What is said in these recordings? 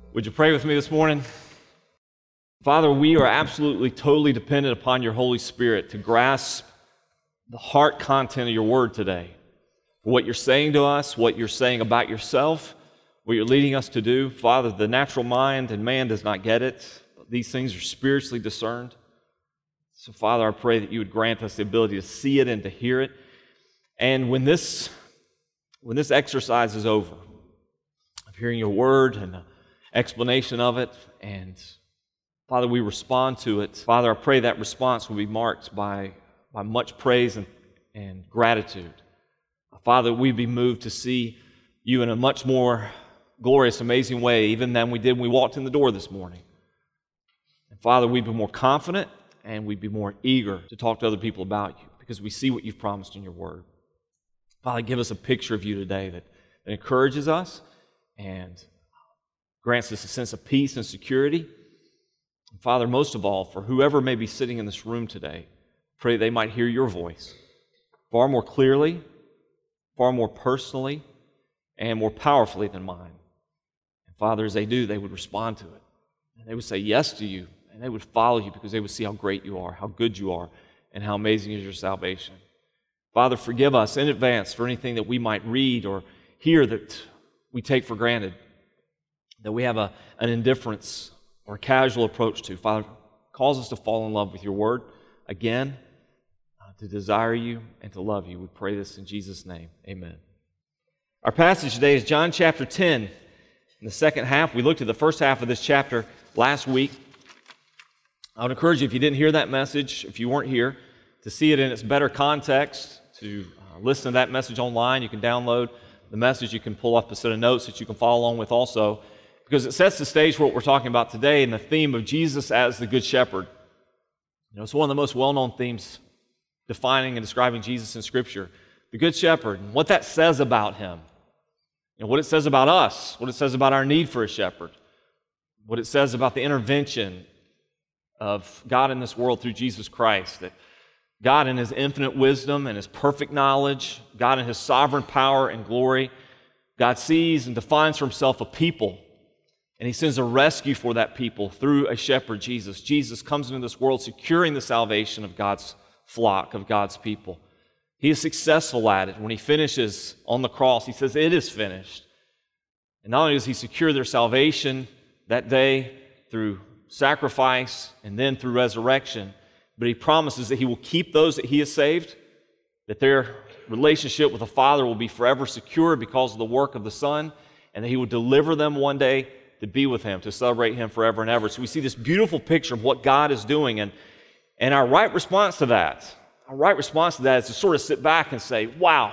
Would you pray with me this morning? Father, we are absolutely, totally dependent upon your Holy Spirit to grasp the heart content of your word today. What you're saying to us, what you're saying about yourself, what you're leading us to do. Father, the natural mind and man does not get it. These things are spiritually discerned. So, Father, I pray that you would grant us the ability to see it and to hear it. And when this exercise is over, of hearing your word and the explanation of it, and Father, we respond to it. Father, I pray that response will be marked by much praise and gratitude. Father, we'd be moved to see you in a much more glorious, amazing way, even than we did when we walked in the door this morning. And Father, we'd be more confident and we'd be more eager to talk to other people about you because we see what you've promised in your word. Father, give us a picture of you today that encourages us and grants us a sense of peace and security. And Father, most of all, for whoever may be sitting in this room today, pray they might hear your voice far more clearly, far more personally, and more powerfully than mine. And Father, as they do, they would respond to it. And they would say yes to you, and they would follow you because they would see how great you are, how good you are, and how amazing is your salvation. Father, forgive us in advance for anything that we might read or hear that we take for granted, that we have an indifference or a casual approach to. Father, cause us to fall in love with your word again, to desire you and to love you. We pray this in Jesus' name. Amen. Our passage today is John chapter 10. In the second half, we looked at the first half of this chapter last week. I would encourage you, if you didn't hear that message, if you weren't here, to see it in its better context, to listen to that message online. You can download the message. You can pull up a set of notes that you can follow along with also, because it sets the stage for what we're talking about today and the theme of Jesus as the Good Shepherd. You know, it's one of the most well-known themes defining and describing Jesus in Scripture. The Good Shepherd, and what that says about Him. You know, what it says about us, what it says about our need for a shepherd, what it says about the intervention of God in this world through Jesus Christ, that God in His infinite wisdom and His perfect knowledge, God in His sovereign power and glory, God sees and defines for Himself a people, and He sends a rescue for that people through a shepherd, Jesus. Jesus comes into this world securing the salvation of God's flock, of God's people. He is successful at it. When He finishes on the cross, He says, "It is finished." And not only does He secure their salvation that day through sacrifice and then through resurrection, but He promises that He will keep those that He has saved, that their relationship with the Father will be forever secure because of the work of the Son, and that He will deliver them one day to be with Him, to celebrate Him forever and ever. So we see this beautiful picture of what God is doing, and our right response to that is to sort of sit back and say, wow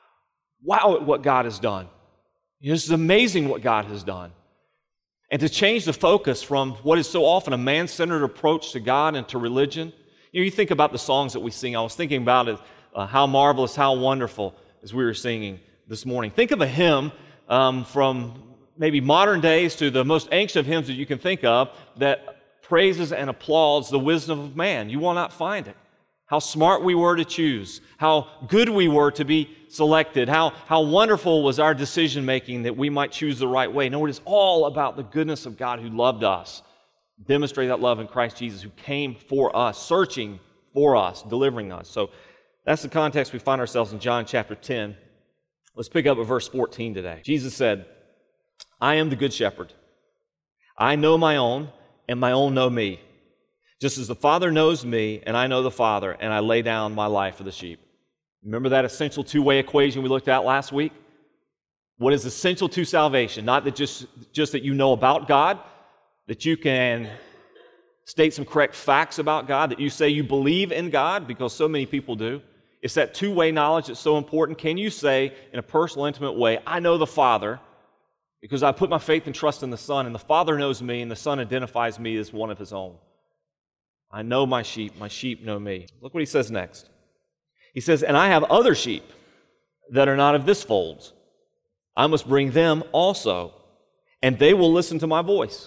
at what God has done. You know, this is amazing what God has done. And to change the focus from what is so often a man-centered approach to God and to religion. You know, you think about the songs that we sing. I was thinking about it, how marvelous, how wonderful, as we were singing this morning. Think of a hymn from maybe modern days to the most ancient of hymns that you can think of that praises and applauds the wisdom of man. You will not find it. How smart we were to choose, how good we were to be selected, how wonderful was our decision-making that we might choose the right way. No, it is all about the goodness of God who loved us, demonstrated that love in Christ Jesus, who came for us, searching for us, delivering us. So that's the context we find ourselves in John chapter 10. Let's pick up at verse 14 today. Jesus said, "I am the good shepherd. I know my own, and my own know me. Just as the Father knows me, and I know the Father, and I lay down my life for the sheep." Remember that essential two-way equation we looked at last week? What is essential to salvation? Not that just that you know about God, that you can state some correct facts about God, that you say you believe in God, because so many people do. It's that two-way knowledge that's so important. Can you say in a personal, intimate way, "I know the Father because I put my faith and trust in the Son, and the Father knows me, and the Son identifies me as one of His own. I know my sheep know me." Look what He says next. He says, "And I have other sheep that are not of this fold. I must bring them also, and they will listen to my voice.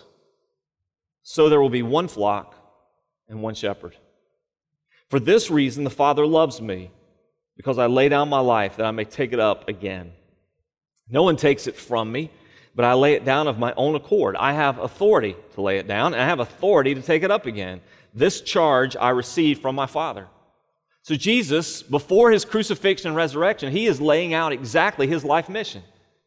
So there will be one flock and one shepherd. For this reason the Father loves me, because I lay down my life that I may take it up again. No one takes it from me, but I lay it down of my own accord. I have authority to lay it down, and I have authority to take it up again. This charge I received from my Father. So Jesus, before his crucifixion and resurrection, he is laying out exactly his life mission.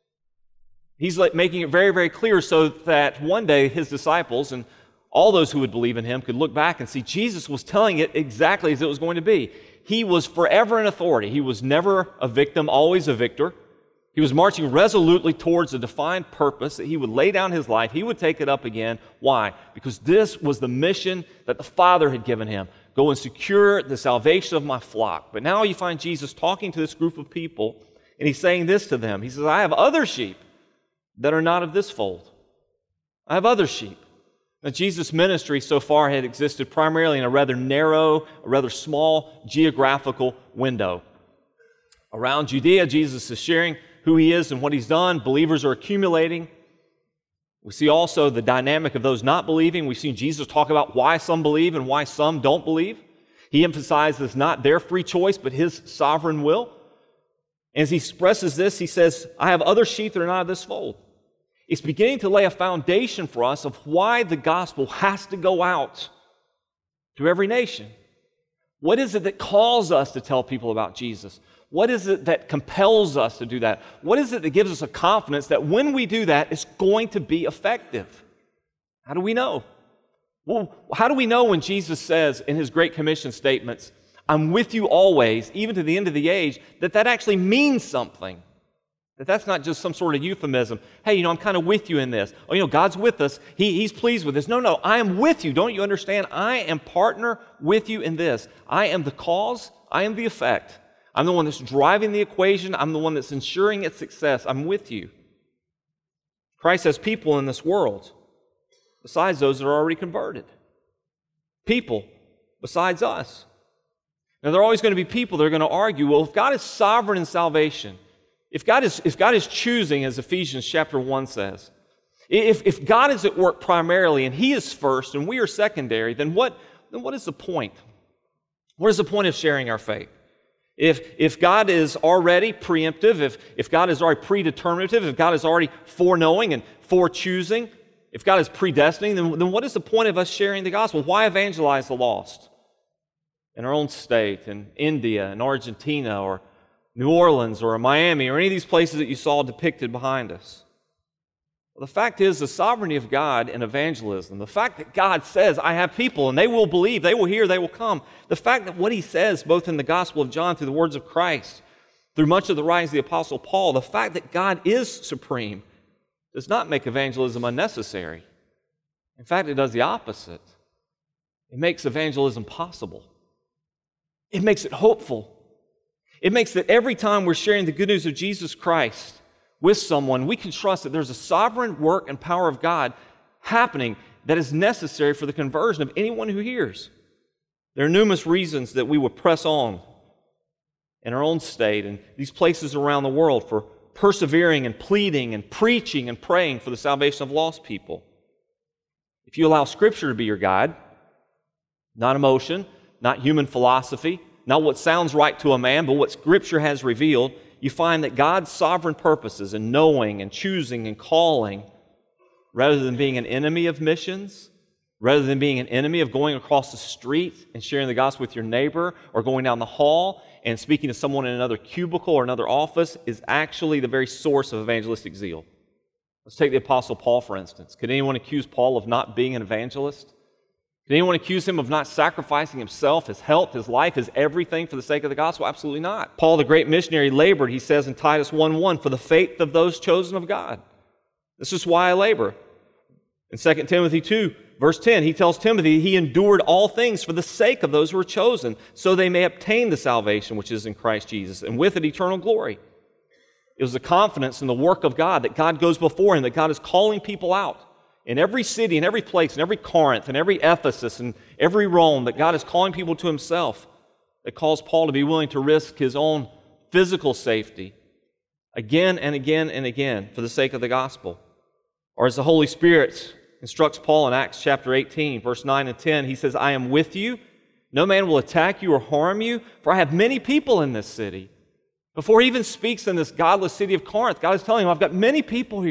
He's making it very, very clear so that one day his disciples and all those who would believe in him could look back and see Jesus was telling it exactly as it was going to be. He was forever in authority. He was never a victim, always a victor. He was marching resolutely towards a defined purpose that he would lay down his life. He would take it up again. Why? Because this was the mission that the Father had given him. Go and secure the salvation of my flock. But now you find Jesus talking to this group of people, and he's saying this to them. He says, I have other sheep that are not of this fold. I have other sheep. Now, Jesus' ministry so far had existed primarily in a rather narrow, a rather small geographical window. Around Judea, Jesus is sharing who he is and what he's done. Believers are accumulating. We see also the dynamic of those not believing. We've seen Jesus talk about why some believe and why some don't believe. He emphasizes not their free choice, but his sovereign will. And as he expresses this, he says, I have other sheep that are not of this fold. It's beginning to lay a foundation for us of why the gospel has to go out to every nation. What is it that calls us to tell people about Jesus? What is it that compels us to do that? What is it that gives us a confidence that when we do that, it's going to be effective? How do we know? Well, how do we know when Jesus says in his Great Commission statements, I'm with you always, even to the end of the age, that actually means something? That's not just some sort of euphemism. Hey, I'm kind of with you in this. Oh, God's with us. He's pleased with this. No, I am with you. Don't you understand? I am partner with you in this. I am the cause. I am the effect. I'm the one that's driving the equation. I'm the one that's ensuring its success. I'm with you. Christ has people in this world besides those that are already converted. People besides us. Now, there are always going to be people that are going to argue, well, if God is sovereign in salvation, if God is choosing, as Ephesians chapter 1 says, if God is at work primarily and he is first and we are secondary, then what is the point? What is the point of sharing our faith? If God is already preemptive, if God is already predeterminative, if God is already foreknowing and forechoosing, if God is predestining, then what is the point of us sharing the gospel? Why evangelize the lost? In our own state, in India, in Argentina, or New Orleans, or Miami, or any of these places that you saw depicted behind us. Well, the fact is, the sovereignty of God in evangelism, the fact that God says, I have people, and they will believe, they will hear, they will come, the fact that what he says, both in the Gospel of John, through the words of Christ, through much of the writings of the Apostle Paul, the fact that God is supreme does not make evangelism unnecessary. In fact, it does the opposite. It makes evangelism possible. It makes it hopeful. It makes that every time we're sharing the good news of Jesus Christ with someone, we can trust that there's a sovereign work and power of God happening that is necessary for the conversion of anyone who hears. There are numerous reasons that we would press on in our own state and these places around the world for persevering and pleading and preaching and praying for the salvation of lost people. If you allow Scripture to be your guide, not emotion, not human philosophy, not what sounds right to a man, but what Scripture has revealed, you find that God's sovereign purposes in knowing and choosing and calling, rather than being an enemy of missions, rather than being an enemy of going across the street and sharing the gospel with your neighbor, or going down the hall and speaking to someone in another cubicle or another office, is actually the very source of evangelistic zeal. Let's take the Apostle Paul, for instance. Could anyone accuse Paul of not being an evangelist? Did anyone accuse him of not sacrificing himself, his health, his life, his everything for the sake of the gospel? Absolutely not. Paul, the great missionary, labored, he says in Titus 1:1, for the faith of those chosen of God. This is why I labor. In 2 Timothy 2, verse 10, he tells Timothy he endured all things for the sake of those who are chosen, so they may obtain the salvation which is in Christ Jesus, and with it eternal glory. It was the confidence in the work of God, that God goes before him, that God is calling people out. In every city, in every place, in every Corinth, in every Ephesus, in every Rome, that God is calling people to himself, that calls Paul to be willing to risk his own physical safety again and again and again for the sake of the gospel. Or as the Holy Spirit instructs Paul in Acts chapter 18, verse 9 and 10, he says, I am with you. No man will attack you or harm you, for I have many people in this city. Before he even speaks in this godless city of Corinth, God is telling him, I've got many people here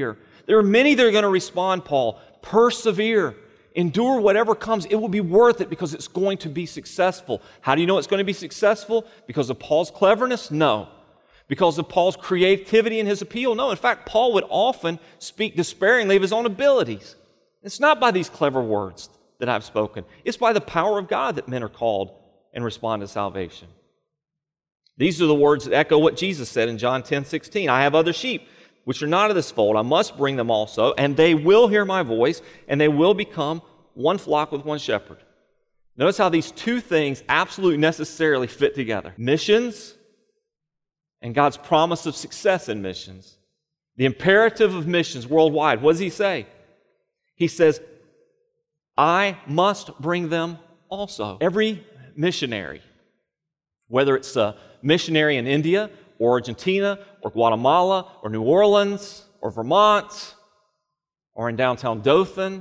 There are many that are going to respond, Paul. Persevere. Endure whatever comes. It will be worth it because it's going to be successful. How do you know it's going to be successful? Because of Paul's cleverness? No. Because of Paul's creativity and his appeal? No. In fact, Paul would often speak despairingly of his own abilities. It's not by these clever words that I've spoken. It's by the power of God that men are called and respond to salvation. These are the words that echo what Jesus said in John 10:16. I have other sheep which are not of this fold. I must bring them also, and they will hear my voice, and they will become one flock with one shepherd. Notice how these two things absolutely necessarily fit together. Missions and God's promise of success in missions. The imperative of missions worldwide. What does he say? He says, I must bring them also. Every missionary, whether it's a missionary in India or Argentina or Guatemala or New Orleans or Vermont or in downtown Dothan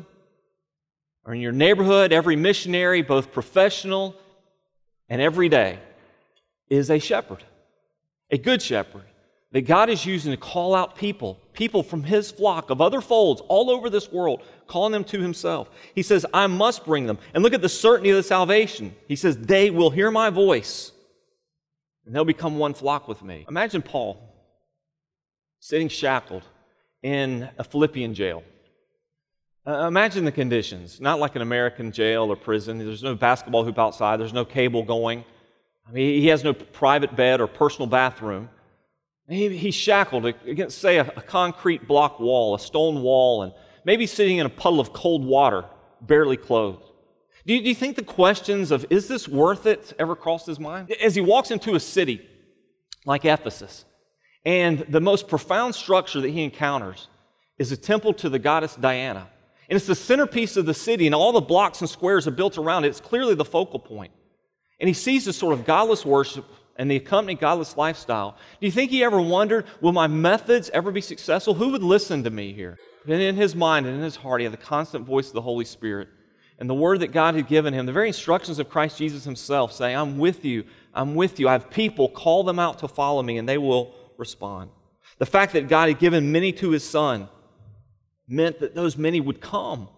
or in your neighborhood, every missionary, both professional and everyday, is a shepherd. A good shepherd that God is using to call out people from his flock of other folds all over this world, calling them to himself. He says, I must bring them. And look at the certainty of the salvation. He says, they will hear my voice, and they'll become one flock with me. Imagine Paul sitting shackled in a Philippian jail. Imagine the conditions, not like an American jail or prison. There's no basketball hoop outside. There's no cable going. I mean, he has no private bed or personal bathroom. He's shackled against, say, a concrete block wall, a stone wall, and maybe sitting in a puddle of cold water, barely clothed. Do you think the questions of, is this worth it, ever crossed his mind? As he walks into a city like Ephesus, and the most profound structure that he encounters is a temple to the goddess Diana. And it's the centerpiece of the city, and all the blocks and squares are built around it. It's clearly the focal point. And he sees this sort of godless worship and the accompanying godless lifestyle. Do you think he ever wondered, will my methods ever be successful? Who would listen to me here? And in his mind and in his heart, he had the constant voice of the Holy Spirit. And the word that God had given him, the very instructions of Christ Jesus himself, saying, I'm with you, I'm with you. I have people, call them out to follow me, and they will respond. The fact that God had given many to his Son meant that those many would come.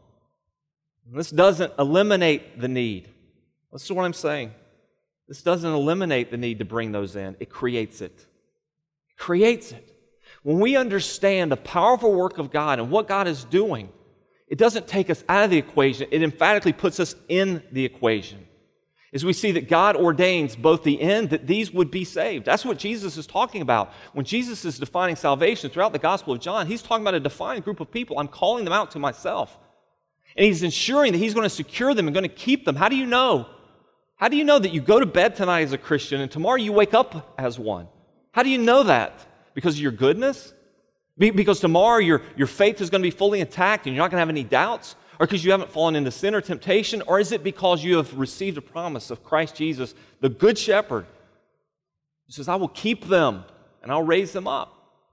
And this doesn't eliminate the need. Listen to what I'm saying. This doesn't eliminate the need to bring those in. It creates it. It creates it. When we understand the powerful work of God and what God is doing, it doesn't take us out of the equation. It emphatically puts us in the equation. As we see that God ordains both the end, that these would be saved. That's what Jesus is talking about. When Jesus is defining salvation throughout the Gospel of John, he's talking about a defined group of people. I'm calling them out to myself. And he's ensuring that he's going to secure them and going to keep them. How do you know? How do you know that you go to bed tonight as a Christian and tomorrow you wake up as one? How do you know that? Because of your goodness? Because tomorrow your faith is going to be fully intact and you're not going to have any doubts? Or because you haven't fallen into sin or temptation? Or is it because you have received a promise of Christ Jesus, the Good Shepherd, who says, I will keep them and I'll raise them up?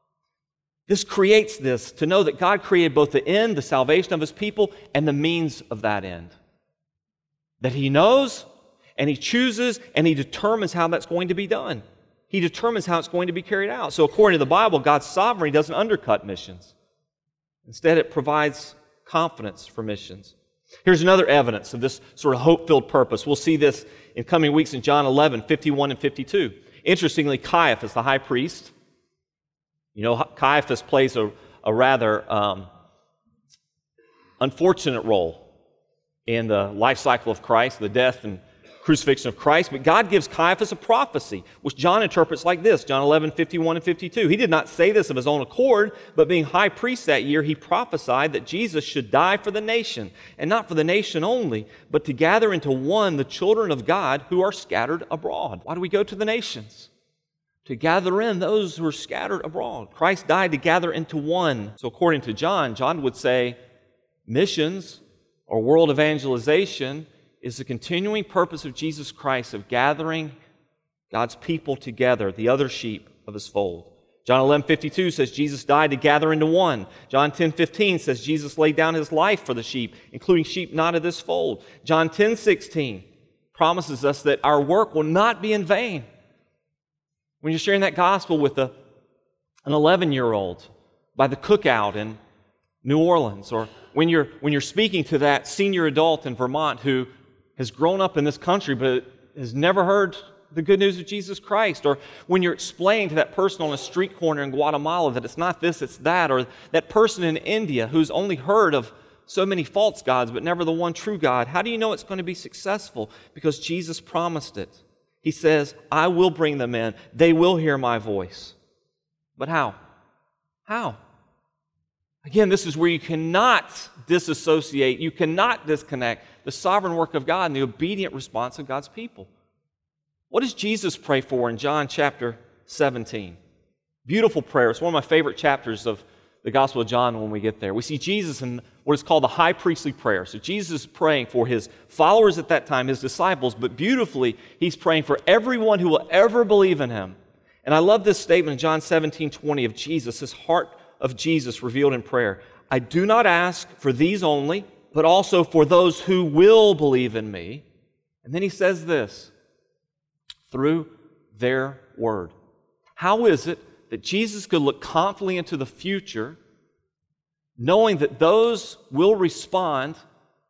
This creates this, to know that God created both the end, the salvation of his people, and the means of that end. That he knows, and he chooses, and he determines how that's going to be done. He determines how it's going to be carried out. So according to the Bible, God's sovereignty doesn't undercut missions. Instead, it provides confidence for missions. Here's another evidence of this sort of hope-filled purpose. We'll see this in coming weeks in John 11, 51 and 52. Interestingly, Caiaphas, the high priest, Caiaphas plays a rather unfortunate role in the life cycle of Christ, the death and crucifixion of Christ, but God gives Caiaphas a prophecy, which John interprets like this, John 11, 51 and 52. He did not say this of his own accord, but being high priest that year, he prophesied that Jesus should die for the nation, and not for the nation only, but to gather into one the children of God who are scattered abroad. Why do we go to the nations? To gather in those who are scattered abroad. Christ died to gather into one. So according to John, John would say missions or world evangelization is the continuing purpose of Jesus Christ of gathering God's people together, the other sheep of his fold. John 11:52 says Jesus died to gather into one. John 10:15 says Jesus laid down his life for the sheep, including sheep not of this fold. John 10:16 promises us that our work will not be in vain. When you're sharing that gospel with an 11-year-old by the cookout in New Orleans, or when you're speaking to that senior adult in Vermont who has grown up in this country but has never heard the good news of Jesus Christ, or when you're explaining to that person on a street corner in Guatemala that it's not this, it's that, or that person in India who's only heard of so many false gods but never the one true God. How do you know it's going to be successful? Because Jesus promised it. He says, I will bring them in. They will hear my voice. But how? How? Again, this is where you cannot disassociate, you cannot disconnect the sovereign work of God and the obedient response of God's people. What does Jesus pray for in John chapter 17? Beautiful prayer. It's one of my favorite chapters of the Gospel of John when we get there. We see Jesus in what is called the high priestly prayer. So Jesus is praying for his followers at that time, his disciples, but beautifully, he's praying for everyone who will ever believe in him. And I love this statement in John 17:20 of Jesus, this heart of Jesus revealed in prayer. I do not ask for these only, but also for those who will believe in me. And then he says this, through their word. How is it that Jesus could look confidently into the future, knowing that those will respond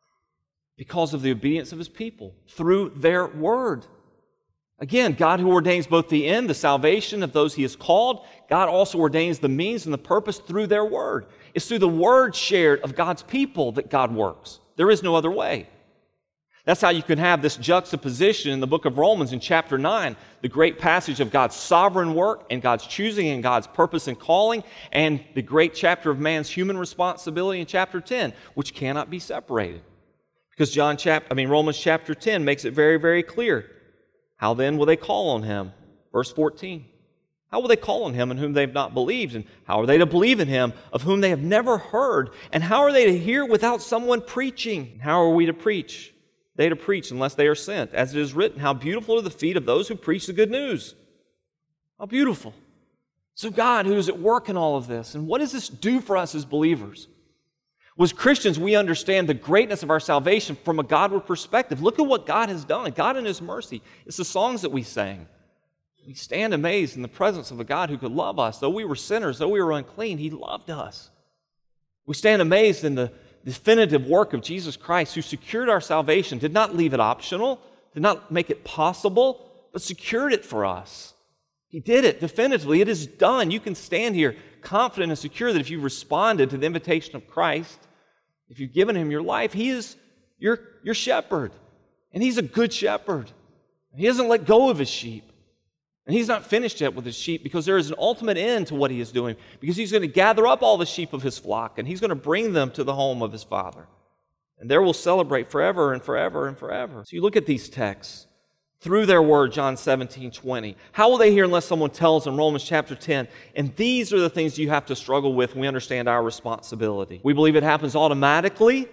because of the obedience of his people, through their word? Again, God who ordains both the end, the salvation of those he has called, God also ordains the means and the purpose through their word. It's through the word shared of God's people that God works. There is no other way. That's how you can have this juxtaposition in the book of Romans in chapter 9, the great passage of God's sovereign work and God's choosing and God's purpose and calling, and the great chapter of man's human responsibility in chapter 10, which cannot be separated. Because Romans chapter 10 makes it very, very clear. How then will they call on him? Verse 14. How will they call on him in whom they have not believed? And how are they to believe in him of whom they have never heard? And how are they to hear without someone preaching? And how are we to preach? They to preach unless they are sent. As it is written, how beautiful are the feet of those who preach the good news. How beautiful. So God, who is at work in all of this, and what does this do for us as believers? Well, as Christians, we understand the greatness of our salvation from a Godward perspective. Look at what God has done, God in his mercy. It's the songs that we sang. We stand amazed in the presence of a God who could love us. Though we were sinners, though we were unclean, he loved us. We stand amazed in the definitive work of Jesus Christ, who secured our salvation, did not leave it optional, did not make it possible, but secured it for us. He did it definitively. It is done. You can stand here confident and secure that if you've responded to the invitation of Christ, if you've given him your life, he is your shepherd. And he's a good shepherd. He doesn't let go of his sheep. And he's not finished yet with his sheep, because there is an ultimate end to what he is doing, because he's going to gather up all the sheep of his flock and he's going to bring them to the home of his Father. And there we'll celebrate forever and forever and forever. So you look at these texts. Through their word, John 17:20. How will they hear unless someone tells them? Romans chapter 10. And these are the things you have to struggle with when we understand our responsibility. We believe it happens automatically.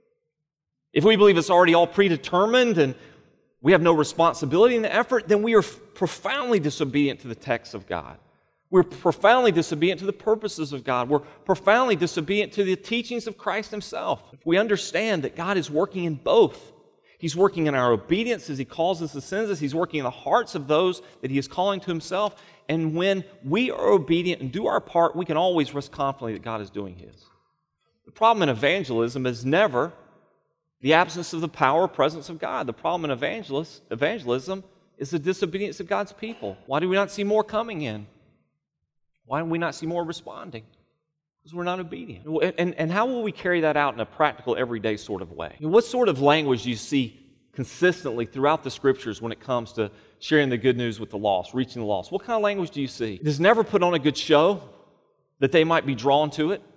If we believe it's already all predetermined and we have no responsibility in the effort, then we are profoundly disobedient to the text of God. We're profoundly disobedient to the purposes of God. We're profoundly disobedient to the teachings of Christ himself. If we understand that God is working in both, he's working in our obedience as he calls us and sends us. He's working in the hearts of those that he is calling to himself. And when we are obedient and do our part, we can always rest confidently that God is doing his. The problem in evangelism is never the absence of the power or presence of God. The problem in evangelism is the disobedience of God's people. Why do we not see more coming in? Why do we not see more responding? Because we're not obedient. And how will we carry that out in a practical, everyday sort of way? What sort of language do you see consistently throughout the Scriptures when it comes to sharing the good news with the lost, reaching the lost? What kind of language do you see? It is never put on a good show that they might be drawn to it.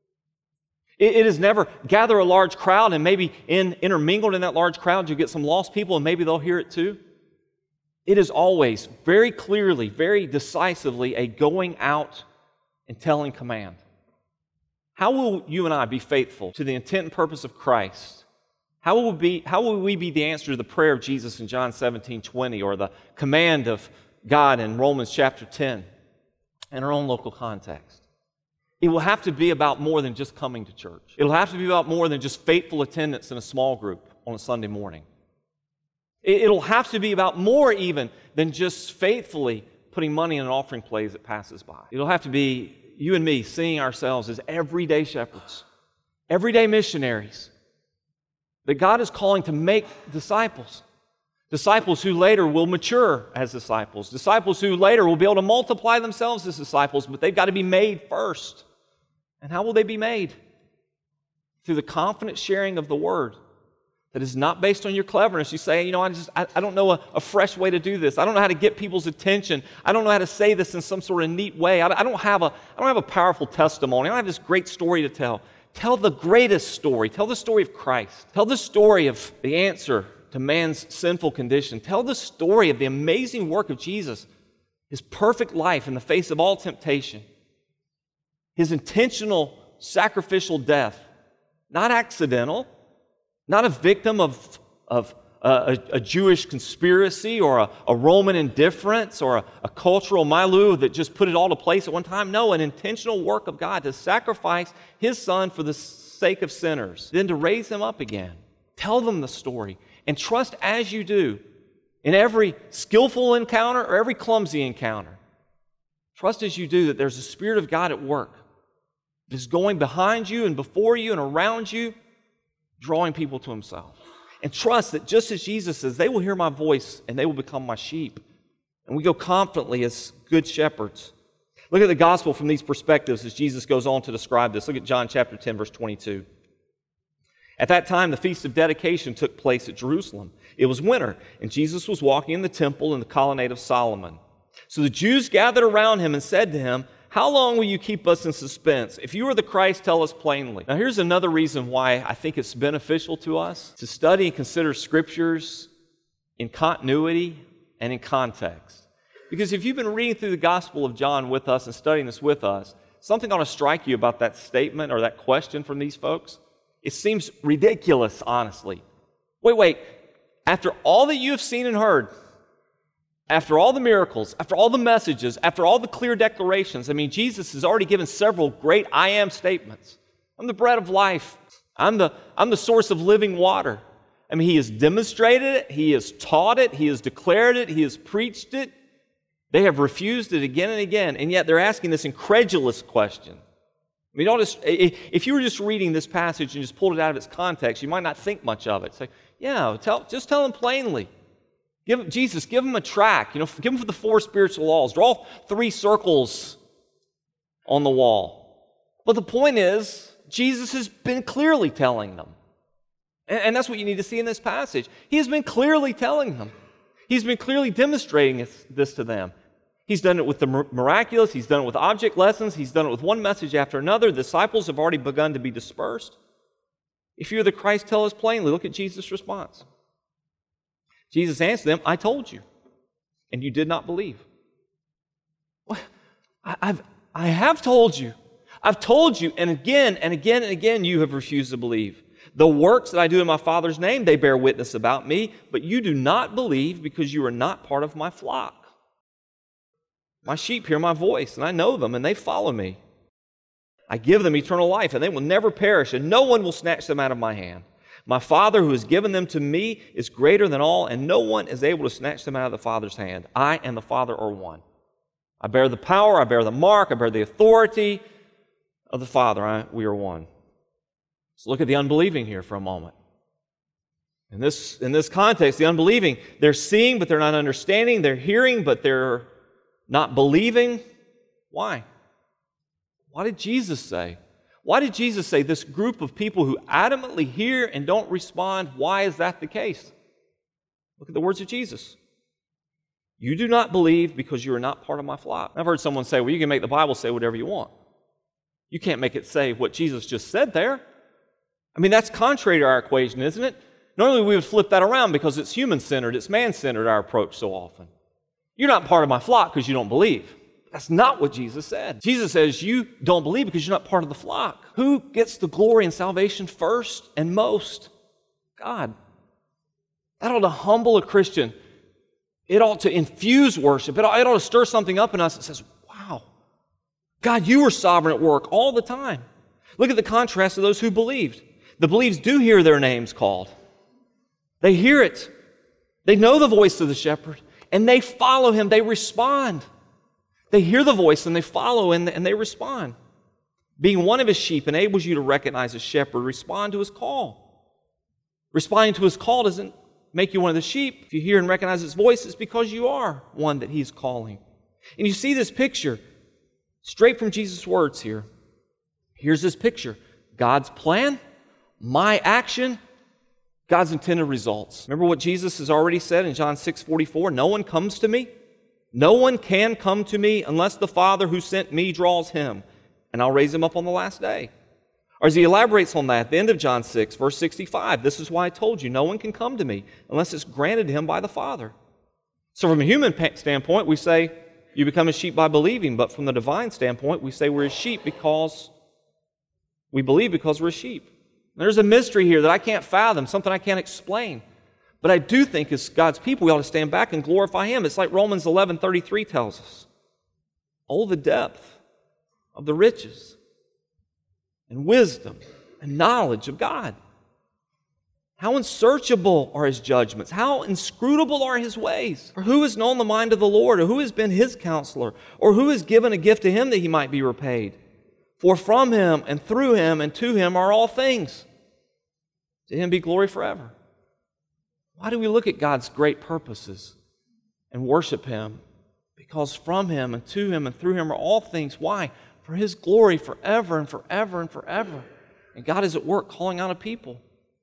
It is never gather a large crowd and maybe intermingled in that large crowd you get some lost people and maybe they'll hear it too. It is always very clearly, very decisively a going out and telling command. How will you and I be faithful to the intent and purpose of Christ? How will we be the answer to the prayer of Jesus in John 17:20 or the command of God in Romans chapter 10 in our own local context? It will have to be about more than just coming to church. It'll have to be about more than just faithful attendance in a small group on a Sunday morning. It'll have to be about more even than just faithfully putting money in an offering plate as it passes by. It'll have to be you and me seeing ourselves as everyday shepherds everyday missionaries that God is calling to make disciples. Disciples who later will mature as disciples. Disciples who later will be able to multiply themselves as disciples, but they've got to be made first. And how will they be made? Through the confident sharing of the Word that is not based on your cleverness. You say, I don't know a fresh way to do this. I don't know how to get people's attention. I don't know how to say this in some sort of neat way. I don't have a powerful testimony. I don't have this great story to tell. Tell the greatest story. Tell the story of Christ. Tell the story of the answer to man's sinful condition. Tell the story of the amazing work of Jesus, His perfect life in the face of all temptation, His intentional sacrificial death, not accidental, not a victim of a Jewish conspiracy or a Roman indifference or a cultural milieu that just put it all to place at one time. No, an intentional work of God to sacrifice His Son for the sake of sinners, then to raise them up again. Tell them the story and trust as you do in every skillful encounter or every clumsy encounter. Trust as you do that there's a Spirit of God at work that is going behind you and before you and around you, drawing people to Himself. And trust that just as Jesus says, they will hear my voice and they will become my sheep. And we go confidently as good shepherds. Look at the gospel from these perspectives as Jesus goes on to describe this. Look at John chapter 10, verse 22. At that time, the Feast of Dedication took place at Jerusalem. It was winter, and Jesus was walking in the temple in the colonnade of Solomon. So the Jews gathered around Him and said to Him, "How long will you keep us in suspense? If you are the Christ, tell us plainly." Now here's another reason why I think it's beneficial to us to study and consider Scriptures in continuity and in context. Because if you've been reading through the Gospel of John with us and studying this with us, something ought to strike you about that statement or that question from these folks. It seems ridiculous, honestly. Wait. After all that you have seen and heard, after all the miracles, after all the messages, after all the clear declarations, Jesus has already given several great I am statements. I'm the bread of life. I'm the source of living water. He has demonstrated it, He has taught it, He has declared it, He has preached it. They have refused it again and again, and yet they're asking this incredulous question. If you were just reading this passage and just pulled it out of its context, you might not think much of it. Say, just tell them plainly. Give them a track. Give them the 4 spiritual laws. Draw 3 circles on the wall. But the point is, Jesus has been clearly telling them. And that's what you need to see in this passage. He has been clearly telling them. He's been clearly demonstrating this to them. He's done it with the miraculous. He's done it with object lessons. He's done it with one message after another. The disciples have already begun to be dispersed. If you're the Christ, tell us plainly. Look at Jesus' response. Jesus answered them, "I told you, and you did not believe." What? I have told you. I've told you, and again and again and again you have refused to believe. The works that I do in my Father's name, they bear witness about me, but you do not believe because you are not part of my flock. My sheep hear my voice, and I know them, and they follow me. I give them eternal life, and they will never perish, and no one will snatch them out of my hand. My Father who has given them to me is greater than all, and no one is able to snatch them out of the Father's hand. I and the Father are one. I bear the power, I bear the mark, I bear the authority of the Father. We are one. So look at the unbelieving here for a moment. In this context, the unbelieving, they're seeing but they're not understanding, they're hearing but they're not believing. Why? What did Jesus say? Why did Jesus say this group of people who adamantly hear and don't respond, why is that the case? Look at the words of Jesus. You do not believe because you are not part of my flock. I've heard someone say, well, you can make the Bible say whatever you want. You can't make it say what Jesus just said there. That's contrary to our equation, isn't it? Normally we would flip that around because it's human-centered, it's man-centered, our approach so often. You're not part of my flock because you don't believe. That's not what Jesus said. Jesus says you don't believe because you're not part of the flock. Who gets the glory and salvation first and most? God. That ought to humble a Christian. It ought to infuse worship. It ought to stir something up in us that says, wow, God, you were sovereign at work all the time. Look at the contrast of those who believed. The believers do hear their names called. They hear it. They know the voice of the shepherd, and they follow him. They respond. They hear the voice, and they follow, and they respond. Being one of his sheep enables you to recognize a shepherd, respond to his call. Responding to his call doesn't make you one of the sheep. If you hear and recognize his voice, it's because you are one that he's calling. And you see this picture straight from Jesus' words here. Here's this picture. God's plan, my action, God's intended results. Remember what Jesus has already said in John 6:44? No one comes to me. No one can come to me unless the Father who sent me draws him, and I'll raise him up on the last day. Or as he elaborates on that at the end of John 6, verse 65, this is why I told you, no one can come to me unless it's granted him by the Father. So from a human standpoint, we say you become a sheep by believing, but from the divine standpoint, we say we're a sheep because we believe because we're a sheep. There's a mystery here that I can't fathom, something I can't explain. But I do think as God's people, we ought to stand back and glorify him. It's like Romans 11:33 tells us. Oh, the depth of the riches and wisdom and knowledge of God. How unsearchable are his judgments? How inscrutable are his ways? Or who has known the mind of the Lord? Or who has been his counselor? Or who has given a gift to him that he might be repaid? For from him and through him and to him are all things. To him be glory forever. Why do we look at God's great purposes and worship him? Because from him and to him and through him are all things. Why? For his glory forever and forever and forever. And God is at work calling out a people.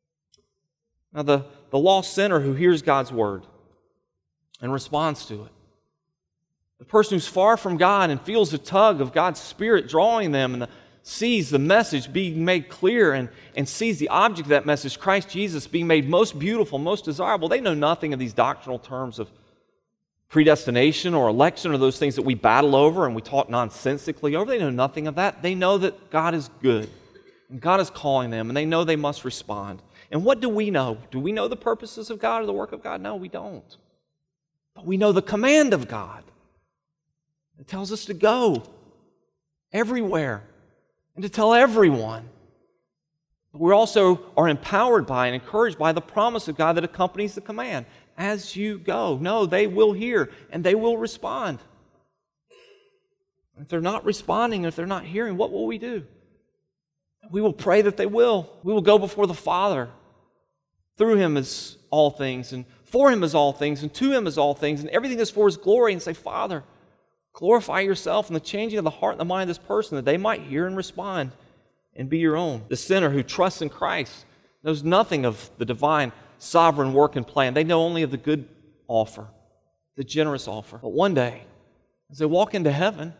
Now the lost sinner who hears God's word and responds to it, the person who's far from God and feels the tug of God's Spirit drawing them and sees the message being made clear and sees the object of that message, Christ Jesus, being made most beautiful, most desirable. They know nothing of these doctrinal terms of predestination or election or those things that we battle over and we talk nonsensically over. They know nothing of that. They know that God is good and God is calling them and they know they must respond. And what do we know? Do we know the purposes of God or the work of God? No, we don't. But we know the command of God. It tells us to go everywhere and to tell everyone. But we also are empowered by and encouraged by the promise of God that accompanies the command. As you go, no, they will hear and they will respond. If they're not responding, if they're not hearing, what will we do? We will pray that they will. We will go before the Father. Through him is all things, and for him is all things, and to him is all things, and everything is for his glory, and say, Father, glorify yourself in the changing of the heart and the mind of this person that they might hear and respond and be your own. The sinner who trusts in Christ knows nothing of the divine sovereign work and plan. They know only of the good offer, the generous offer. But one day, as they walk into heaven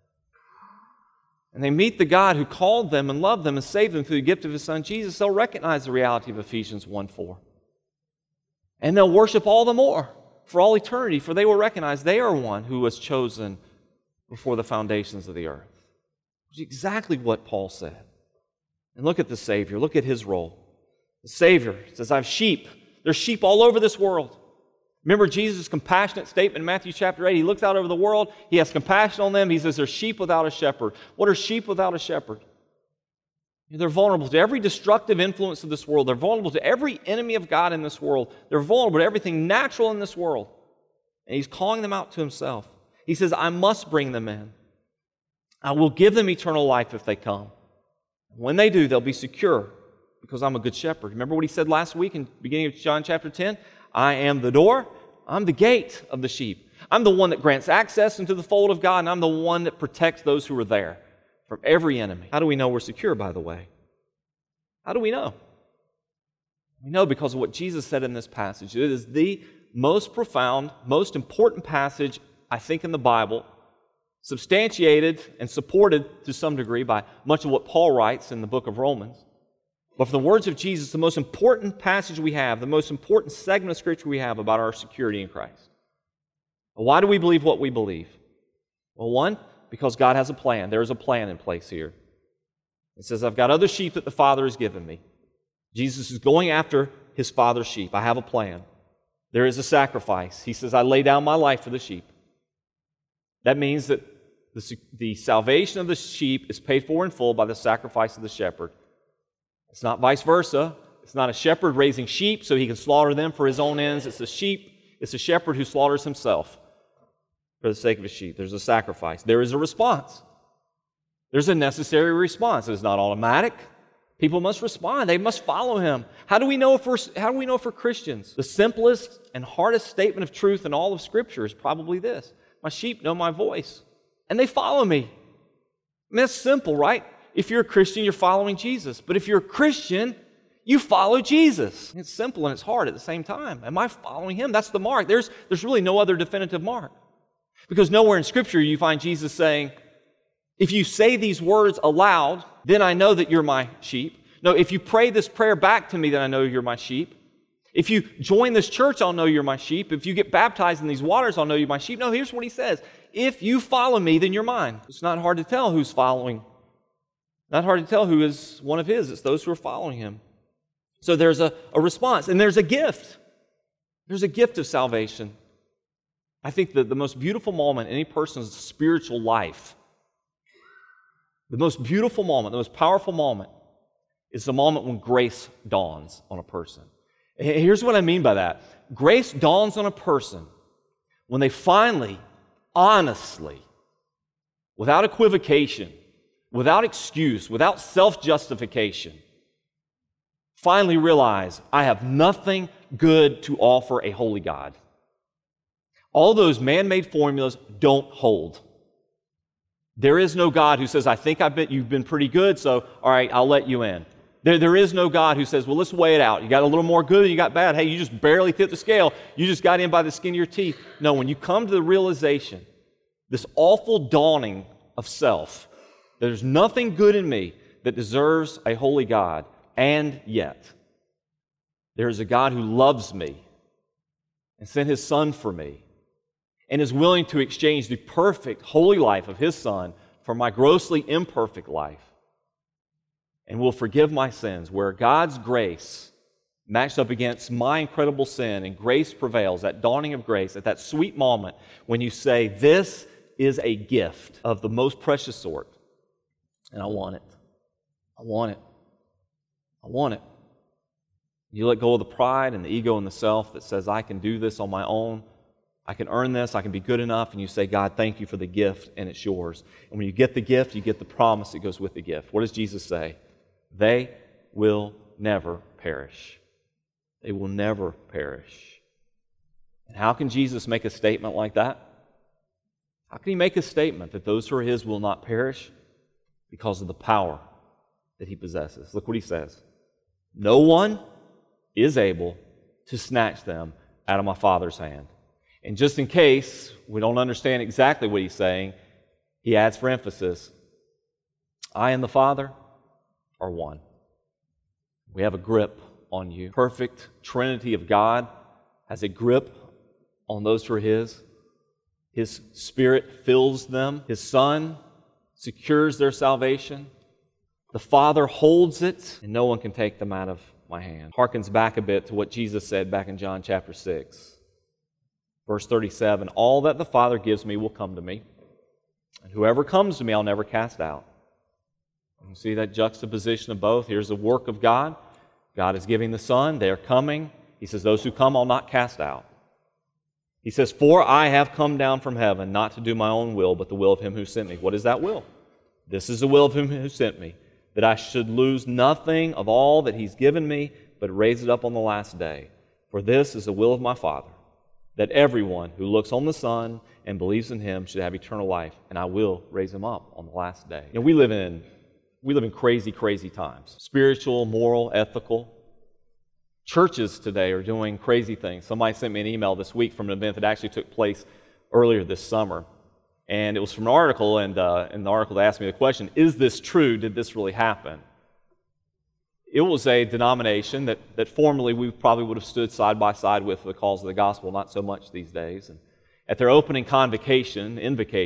and they meet the God who called them and loved them and saved them through the gift of his Son Jesus, they'll recognize the reality of Ephesians 1:4. And they'll worship all the more for all eternity, for they will recognize they are one who was chosen before the foundations of the earth. Which is exactly what Paul said. And look at the Savior. Look at his role. The Savior says, I have sheep. There's sheep all over this world. Remember Jesus' compassionate statement in Matthew chapter 8. He looks out over the world. He has compassion on them. He says, they're sheep without a shepherd. What are sheep without a shepherd? They're vulnerable to every destructive influence of this world. They're vulnerable to every enemy of God in this world. They're vulnerable to everything natural in this world. And he's calling them out to himself. He says, I must bring them in. I will give them eternal life if they come. When they do, they'll be secure because I'm a good shepherd. Remember what he said last week in the beginning of John chapter 10? I am the door. I'm the gate of the sheep. I'm the one that grants access into the fold of God, and I'm the one that protects those who are there from every enemy. How do we know we're secure, by the way? How do we know? We know because of what Jesus said in this passage. It is the most profound, most important passage, I think, in the Bible, substantiated and supported to some degree by much of what Paul writes in the book of Romans. But from the words of Jesus, the most important passage we have, the most important segment of Scripture we have about our security in Christ. Why do we believe what we believe? Well, one, because God has a plan. There is a plan in place here. It says, I've got other sheep that the Father has given me. Jesus is going after his Father's sheep. I have a plan. There is a sacrifice. He says, I lay down my life for the sheep. That means that the salvation of the sheep is paid for in full by the sacrifice of the shepherd. It's not vice versa. It's not a shepherd raising sheep so he can slaughter them for his own ends. It's a shepherd who slaughters himself for the sake of his sheep. There's a sacrifice. There is a response. There's a necessary response. It's not automatic. People must respond. They must follow him. How do we know if we're Christians? The simplest and hardest statement of truth in all of Scripture is probably this: my sheep know my voice, and they follow me. I mean, that's simple, right? If you're a Christian, you're following Jesus. But if you're a Christian, you follow Jesus. It's simple and it's hard at the same time. Am I following him? That's the mark. There's really no other definitive mark. Because nowhere in Scripture you find Jesus saying, if you say these words aloud, then I know that you're my sheep. No, if you pray this prayer back to me, then I know you're my sheep. If you join this church, I'll know you're my sheep. If you get baptized in these waters, I'll know you're my sheep. No, here's what he says. If you follow me, then you're mine. It's not hard to tell who's following. Not hard to tell who is one of his. It's those who are following him. So there's a response, and there's a gift. There's a gift of salvation. I think that the most beautiful moment in any person's spiritual life, the most beautiful moment, the most powerful moment, is the moment when grace dawns on a person. Here's what I mean by that. Grace dawns on a person when they finally, honestly, without equivocation, without excuse, without self-justification, finally realize, I have nothing good to offer a holy God. All those man-made formulas don't hold. There is no God who says, I think you've been pretty good, so all right, I'll let you in. There is no God who says, well, let's weigh it out. You got a little more good than you got bad. Hey, you just barely tipped the scale. You just got in by the skin of your teeth. No, when you come to the realization, this awful dawning of self, that there's nothing good in me that deserves a holy God, and yet there is a God who loves me and sent his Son for me and is willing to exchange the perfect, holy life of his Son for my grossly imperfect life, and will forgive my sins, where God's grace matched up against my incredible sin, and grace prevails, that dawning of grace, at that sweet moment when you say, this is a gift of the most precious sort, and I want it. I want it. I want it. You let go of the pride and the ego and the self that says, I can do this on my own, I can earn this, I can be good enough, and you say, God, thank you for the gift, and it's yours. And when you get the gift, you get the promise that goes with the gift. What does Jesus say? They will never perish. They will never perish. And how can Jesus make a statement like that? How can he make a statement that those who are his will not perish? Because of the power that he possesses. Look what he says. No one is able to snatch them out of my Father's hand. And just in case we don't understand exactly what he's saying, he adds for emphasis, I and the Father are one. We have a grip on you. Perfect Trinity of God has a grip on those who are his. His Spirit fills them. His Son secures their salvation. The Father holds it, and no one can take them out of my hand. Harkens back a bit to what Jesus said back in John chapter 6. Verse 37, all that the Father gives me will come to me, and whoever comes to me I'll never cast out. You see that juxtaposition of both? Here's the work of God. God is giving the Son. They're coming. He says, those who come I'll not cast out. He says, for I have come down from heaven not to do my own will, but the will of him who sent me. What is that will? This is the will of him who sent me, that I should lose nothing of all that he's given me, but raise it up on the last day. For this is the will of my Father, that everyone who looks on the Son and believes in him should have eternal life, and I will raise him up on the last day. We live in crazy, crazy times. Spiritual, moral, ethical. Churches today are doing crazy things. Somebody sent me an email this week from an event that actually took place earlier this summer. And it was from an article, and in the article they asked me the question, is this true? Did this really happen? It was a denomination that formerly we probably would have stood side by side with for the cause of the gospel, not so much these days. And at their opening invocation,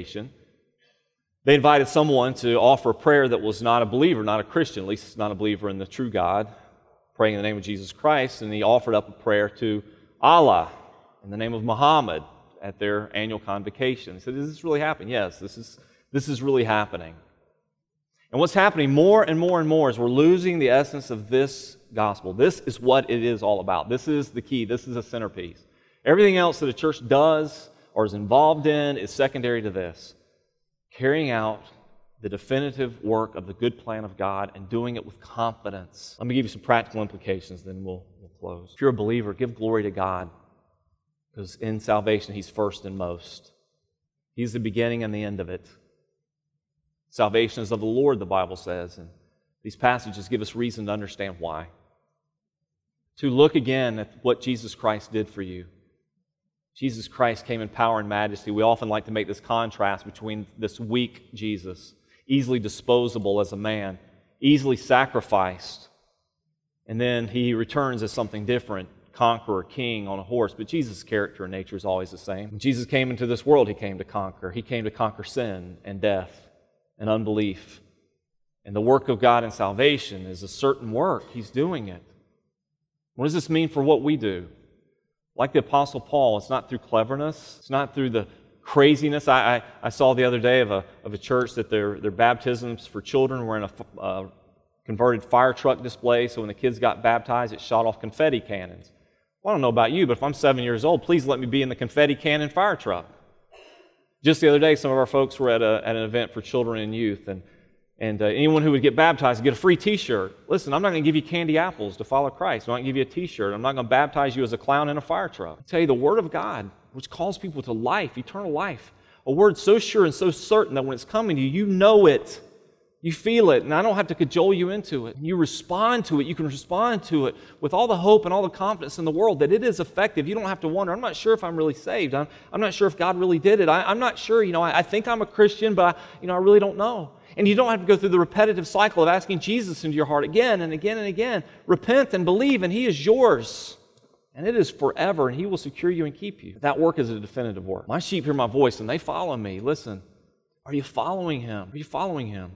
they invited someone to offer a prayer that was not a believer, not a Christian, at least not a believer in the true God, praying in the name of Jesus Christ, and he offered up a prayer to Allah in the name of Muhammad at their annual convocation. He said, does this really happen? Yes, this is really happening. And what's happening more and more and more is we're losing the essence of this gospel. This is what it is all about. This is the key. This is a centerpiece. Everything else that a church does or is involved in is secondary to this. Carrying out the definitive work of the good plan of God and doing it with confidence. Let me give you some practical implications, then we'll close. If you're a believer, give glory to God, because in salvation, He's first and most. He's the beginning and the end of it. Salvation is of the Lord, the Bible says, and these passages give us reason to understand why. To look again at what Jesus Christ did for you. Jesus Christ came in power and majesty. We often like to make this contrast between this weak Jesus, easily disposable as a man, easily sacrificed, and then He returns as something different, conqueror, king on a horse. But Jesus' character and nature is always the same. When Jesus came into this world, He came to conquer. He came to conquer sin and death and unbelief. And the work of God in salvation is a certain work. He's doing it. What does this mean for what we do? Like the Apostle Paul, it's not through cleverness. It's not through the craziness. I saw the other day of a church that their baptisms for children were in a converted fire truck display, so when the kids got baptized, it shot off confetti cannons. Well, I don't know about you, but if I'm 7 years old, please let me be in the confetti cannon fire truck. Just the other day, some of our folks were at an event for children and youth, and anyone who would get baptized would get a free T-shirt. Listen, I'm not going to give you candy apples to follow Christ. I'm not going to give you a T-shirt. I'm not going to baptize you as a clown in a fire truck. I tell you, the Word of God, which calls people to life, eternal life, a word so sure and so certain that when it's coming to you, you know it. You feel it, and I don't have to cajole you into it. You respond to it. You can respond to it with all the hope and all the confidence in the world that it is effective. You don't have to wonder, I'm not sure if I'm really saved. I'm not sure if God really did it. I'm not sure, I think I'm a Christian, but I really don't know. And you don't have to go through the repetitive cycle of asking Jesus into your heart again and again and again. Repent and believe, and He is yours. And it is forever, and He will secure you and keep you. That work is a definitive work. My sheep hear my voice, and they follow me. Listen, are you following Him? Are you following Him?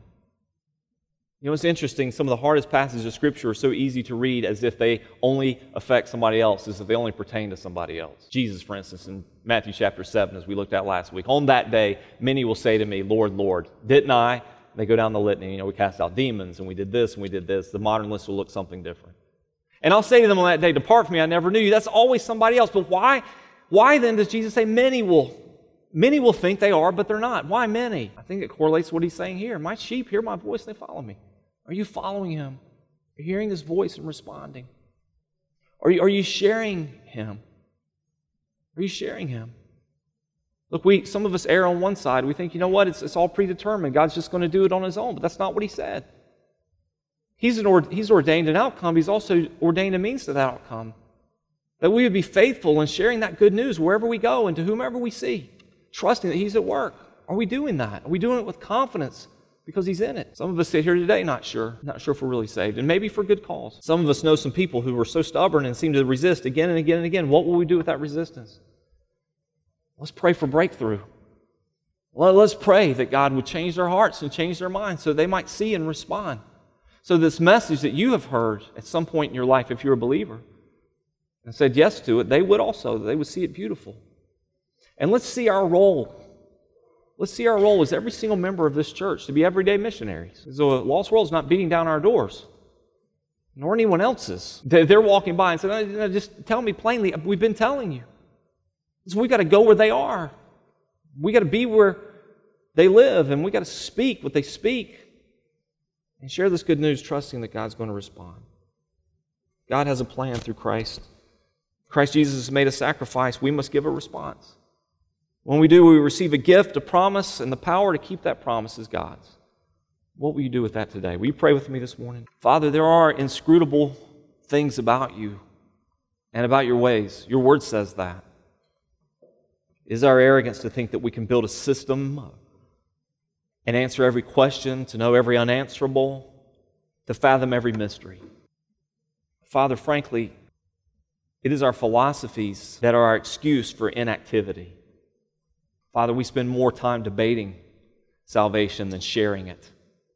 It's interesting, some of the hardest passages of Scripture are so easy to read as if they only affect somebody else, as if they only pertain to somebody else. Jesus, for instance, in Matthew chapter 7, as we looked at last week, on that day, many will say to me, Lord, Lord, didn't I? They go down the litany, we cast out demons, and we did this, and we did this. The modern list will look something different. And I'll say to them on that day, depart from me, I never knew you. That's always somebody else. But why then does Jesus say many will think they are, but they're not? Why many? I think it correlates to what He's saying here. My sheep hear my voice, and they follow me. Are you following Him? Are you hearing His voice and responding? Are you sharing Him? Are you sharing Him? Look, some of us err on one side. We think, it's all predetermined. God's just going to do it on His own. But that's not what He said. He's ordained an outcome. He's also ordained a means to that outcome. That we would be faithful in sharing that good news wherever we go and to whomever we see, trusting that He's at work. Are we doing that? Are we doing it with confidence? Because He's in it. Some of us sit here today not sure if we're really saved, and maybe for good cause. Some of us know some people who were so stubborn and seem to resist again and again and again. What will we do with that resistance? Let's pray for breakthrough. Let's pray that God would change their hearts and change their minds so they might see and respond. So this message that you have heard at some point in your life, if you're a believer, and said yes to it, they would also. They would see it beautiful. And let's see our role. Let's see our role as every single member of this church to be everyday missionaries. The lost world is not beating down our doors, nor anyone else's. They're walking by and saying, just tell me plainly, we've been telling you. So we got to go where they are. We got to be where they live, and we got to speak what they speak and share this good news, trusting that God's going to respond. God has a plan through Christ. Christ Jesus has made a sacrifice. We must give a response. When we do, we receive a gift, a promise, and the power to keep that promise is God's. What will you do with that today? Will you pray with me this morning? Father, there are inscrutable things about you and about your ways. Your word says that. It is our arrogance to think that we can build a system and answer every question, to know every unanswerable, to fathom every mystery. Father, frankly, it is our philosophies that are our excuse for inactivity. Father, we spend more time debating salvation than sharing it.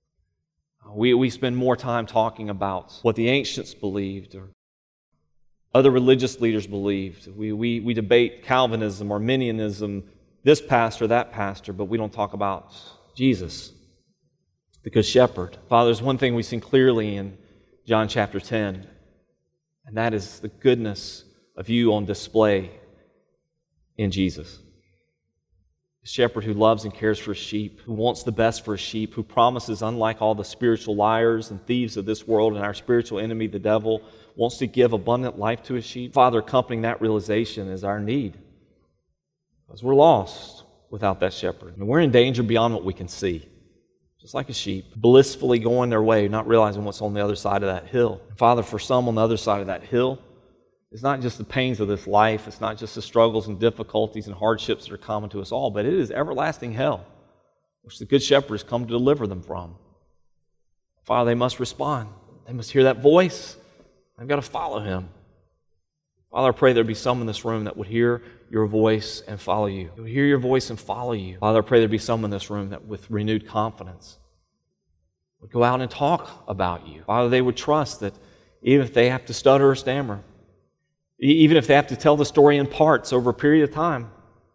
We spend more time talking about what the ancients believed or other religious leaders believed. We debate Calvinism, Arminianism, this pastor, that pastor, but we don't talk about Jesus, the Good Shepherd. Father, there's one thing we've seen clearly in John chapter 10, and that is the goodness of you on display in Jesus. a shepherd who loves and cares for his sheep, who wants the best for his sheep, who promises, unlike all the spiritual liars and thieves of this world and our spiritual enemy, the devil, wants to give abundant life to his sheep. Father, accompanying that realization is our need, because we're lost without that shepherd. And we're in danger beyond what we can see, just like a sheep, blissfully going their way, not realizing what's on the other side of that hill. And Father, for some on the other side of that hill, it's not just the pains of this life, it's not just the struggles and difficulties and hardships that are common to us all, but it is everlasting hell, which the Good Shepherd has come to deliver them from. Father, they must respond. They must hear that voice. They've got to follow him. Father, I pray there'd be some in this room that would hear your voice and follow you. They would hear your voice and follow you. Father, I pray there'd be some in this room that with renewed confidence would go out and talk about you. Father, they would trust that even if they have to stutter or stammer, even if they have to tell the story in parts over a period of time,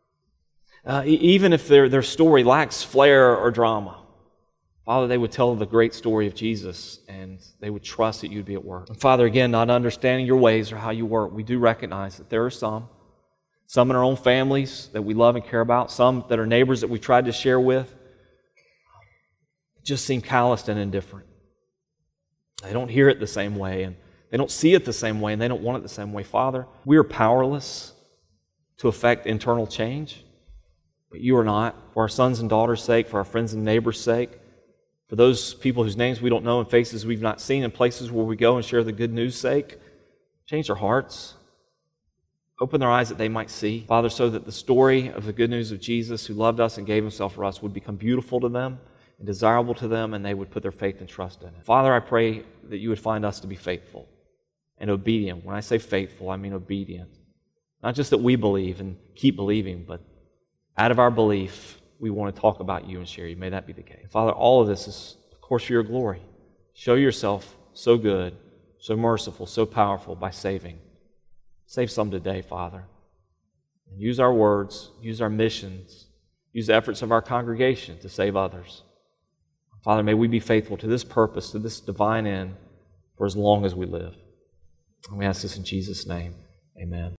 even if their story lacks flair or drama, Father, they would tell the great story of Jesus, and they would trust that you'd be at work. And Father, again, not understanding your ways or how you work, we do recognize that there are some in our own families that we love and care about, some that are neighbors that we tried to share with, just seem calloused and indifferent. They don't hear it the same way, and they don't see it the same way, and they don't want it the same way. Father, we are powerless to affect internal change, but you are not. For our sons and daughters' sake, for our friends and neighbors' sake, for those people whose names we don't know and faces we've not seen, and places where we go and share the good news' sake, change their hearts. Open their eyes that they might see. Father, so that the story of the good news of Jesus who loved us and gave himself for us would become beautiful to them and desirable to them, and they would put their faith and trust in it. Father, I pray that you would find us to be faithful and obedient. When I say faithful, I mean obedient. Not just that we believe and keep believing, but out of our belief, we want to talk about you and share you. May that be the case. Father, all of this is, of course, for your glory. Show yourself so good, so merciful, so powerful by saving. Save some today, Father. And use our words, use our missions, use the efforts of our congregation to save others. Father, may we be faithful to this purpose, to this divine end, for as long as we live. And we ask this in Jesus' name. Amen.